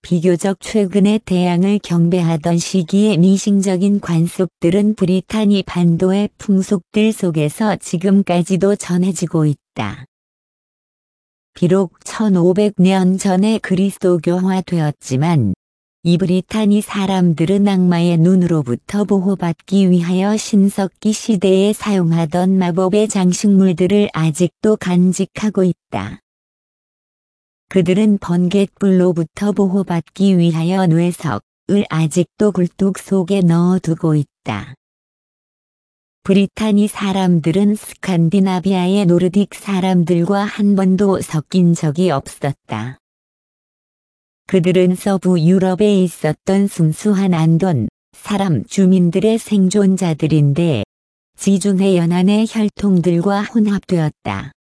비교적 최근에 대양을 경배하던 시기의 미싱적인 관습들은 브리타니 반도의 풍속들 속에서 지금까지도 전해지고 있다. 비록 1500년 전에 그리스도교화되었지만 이 브리타니 사람들은 악마의 눈으로부터 보호받기 위하여 신석기 시대에 사용하던 마법의 장식물들을 아직도 간직하고 있다. 그들은 번갯불로부터 보호받기 위하여 뇌석을 아직도 굴뚝 속에 넣어두고 있다. 브리타니 사람들은 스칸디나비아의 노르딕 사람들과 한 번도 섞인 적이 없었다. 그들은 서부 유럽에 있었던 순수한 안돈 사람 주민들의 생존자들인데 지중해 연안의 혈통들과 혼합되었다.